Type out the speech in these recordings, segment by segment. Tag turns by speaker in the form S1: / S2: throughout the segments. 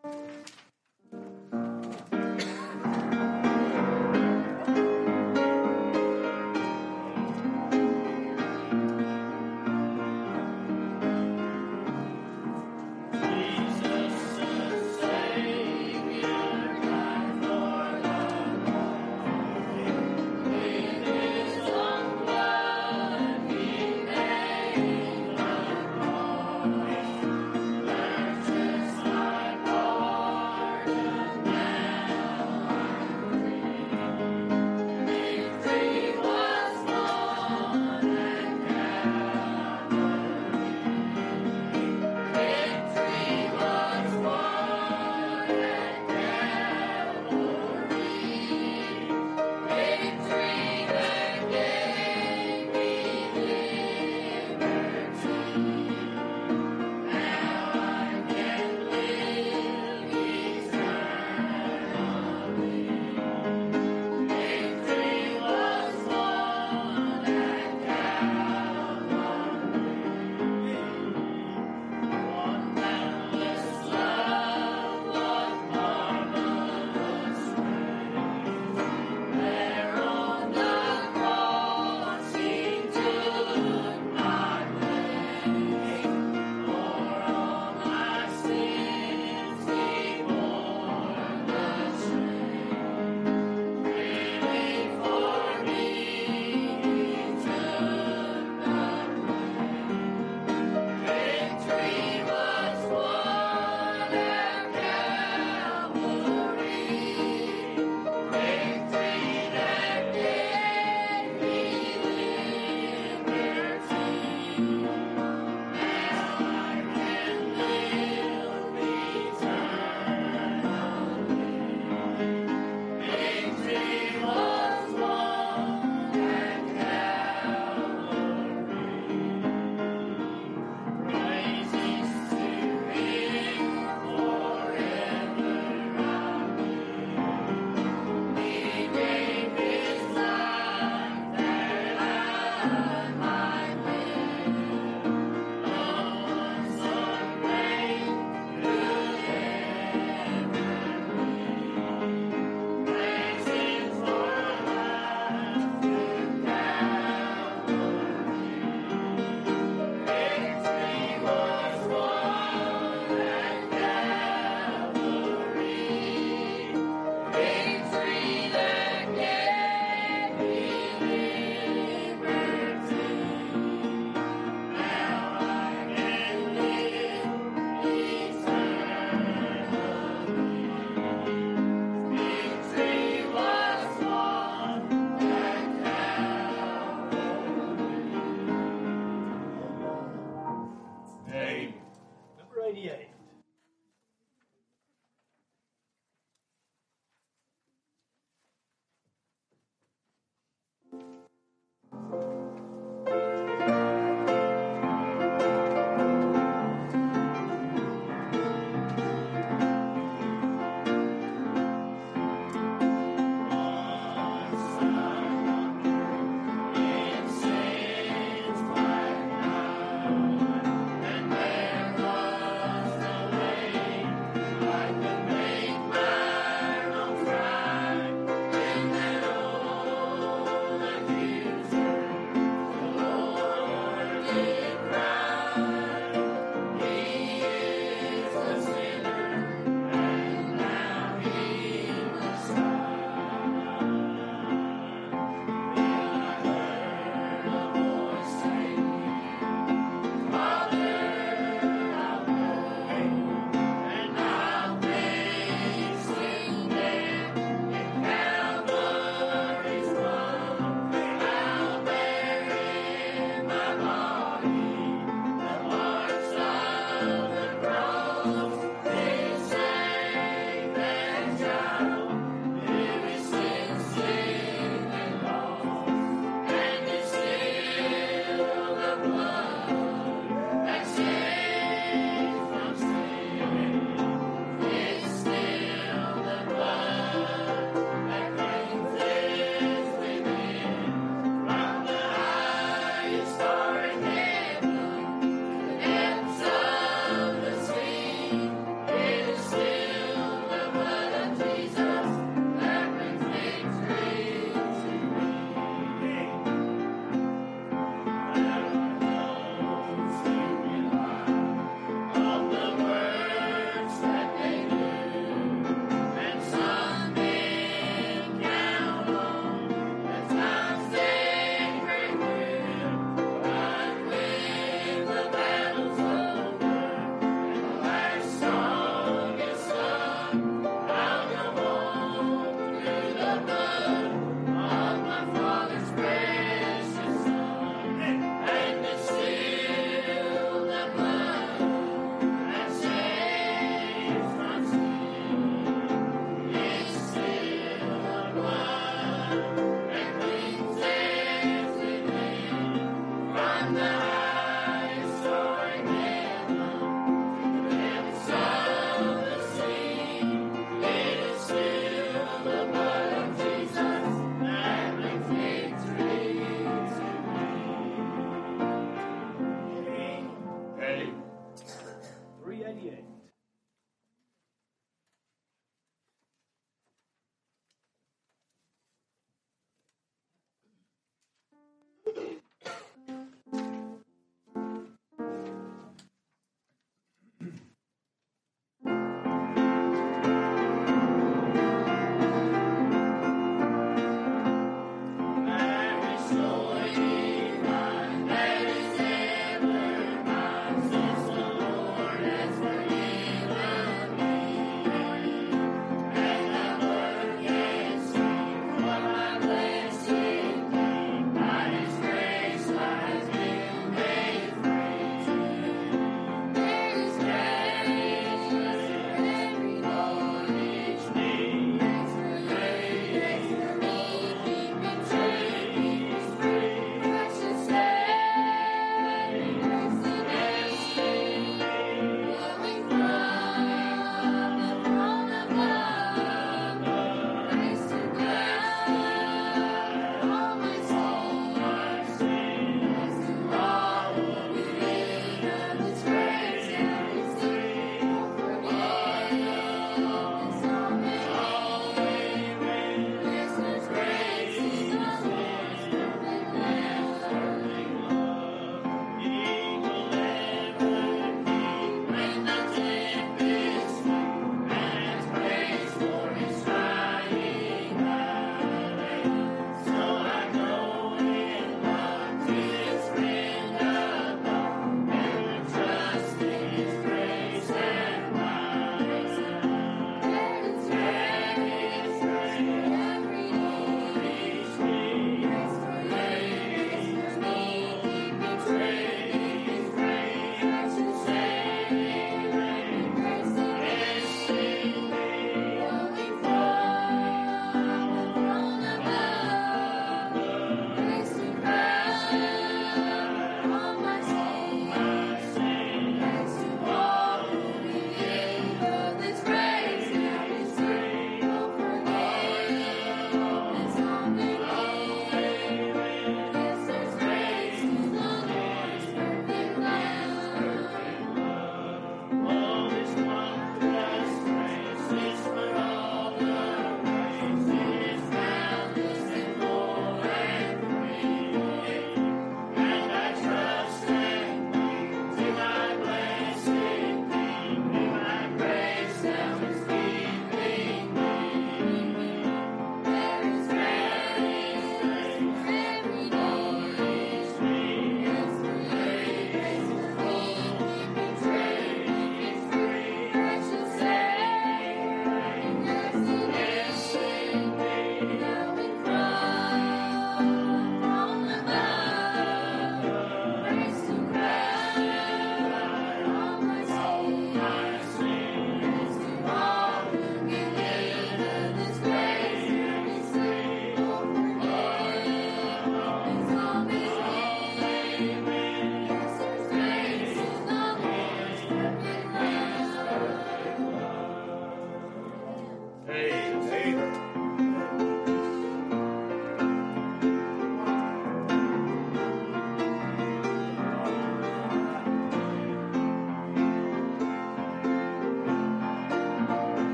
S1: And there was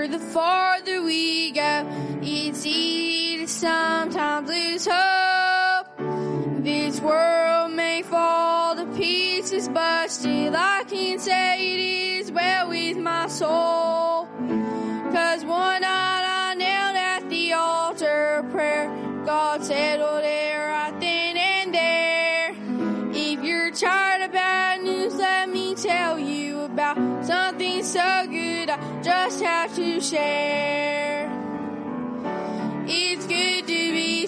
S1: the farther we go, it's easy to sometimes lose hope. This world may fall to pieces, but still I can say it is well with my soul. 'Cause one night I knelt at the altar of prayer, God settled it right then and there. If you're tired of bad news, let me tell you about something so good I just have to share. It's good to be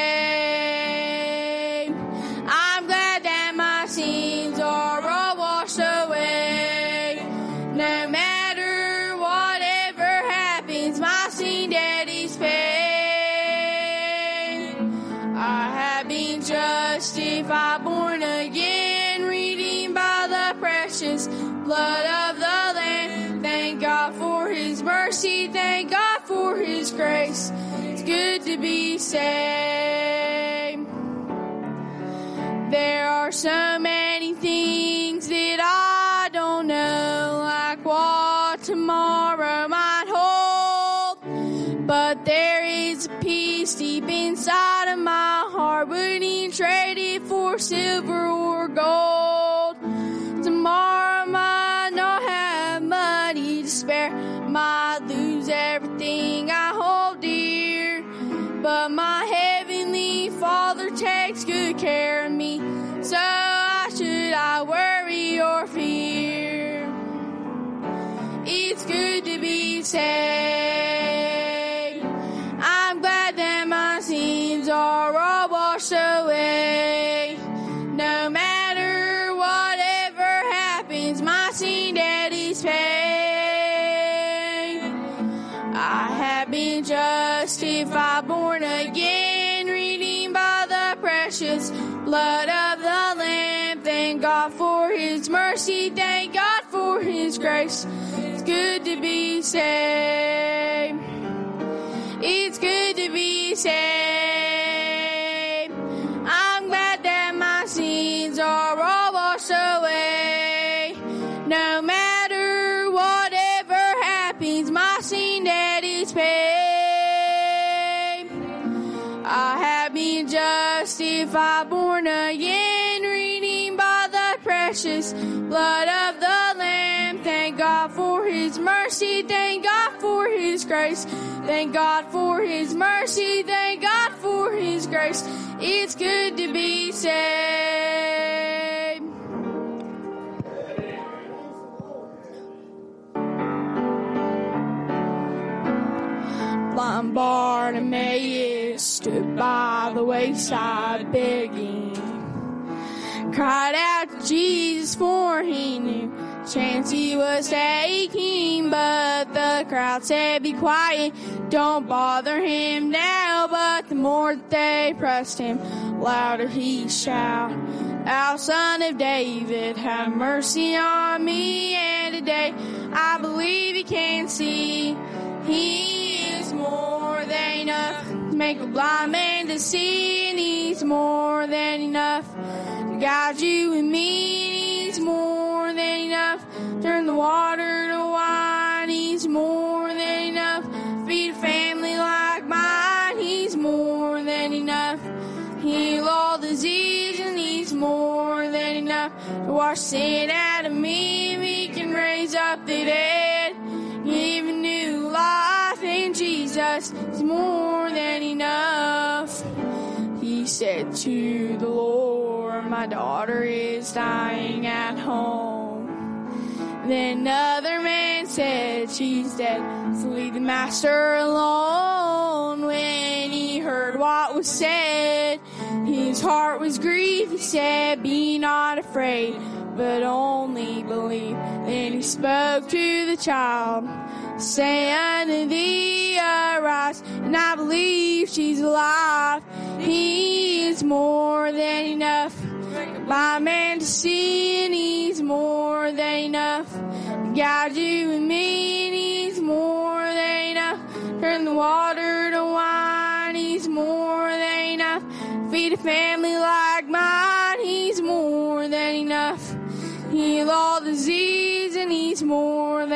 S1: saved. I'm glad that my sins are all washed away. No matter whatever happens, my sin debt is paid. I have been justified, born again, redeemed by the precious blood of the Lamb. Thank God for His mercy, thank God for His grace. It's good to be saved. There are so many things that I don't know, like what tomorrow might hold. But there is a peace deep inside of my heart, wouldn't trade it for silver or gold. Tomorrow might not have money to spare, might lose everything I hold dear. But my heavenly Father takes good care of me, so why should I worry or fear? It's good to be saved. I'm glad that my sins are all washed away. No matter whatever happens, my sin debt is paid. I have been justified, born again, redeemed by the precious blood of the Lamb. Thank God for His mercy, thank God for His grace. It's good to be saved. It's good to be saved. I'm glad that my sins are all washed away. No matter whatever happens, my sin debt is paid. I have been justified, born again, redeemed by the precious blood of the Lamb. Thank God for His mercy, thank God for His grace. Thank God for His mercy, thank God for His grace. It's good to be saved. Blind Bartimaeus stood by the wayside begging, cried out to Jesus, for he knew chance he was taking. But the crowd said, be quiet, don't bother him now. But the more that they pressed him, louder he shouted out, Son of David, have mercy on me. And today I believe he can see. He is more than enough to make a blind man to see, and He's more than enough to guide you and me. He's more than enough to turn the water to wine. He's more than enough to feed a family like mine. He's more than enough to heal all disease, and He's more than enough to wash sin out of me. We can raise up the dead, give a new life in Jesus. Is more than enough. He said to the Lord, my daughter is dying at home. Then another man said, she's dead, so leave the master alone. When he heard what was said, his heart was grieved. He said, be not afraid, but only believe. Then he spoke to the child, say unto thee, arise, and I believe she's alive. He is more than enough by man to see, and He's more than enough to guide you and me. And He's more than enough turn the water to wine. He's more than enough feed a family like mine. He's more than enough heal all disease, and He's more than enough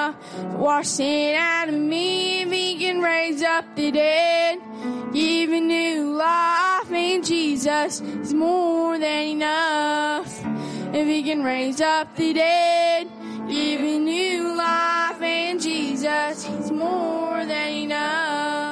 S1: enough to wash sin out of me. If he can raise up the dead, give a new life in Jesus is more than enough. If he can raise up the dead, give a new life in Jesus is more than enough.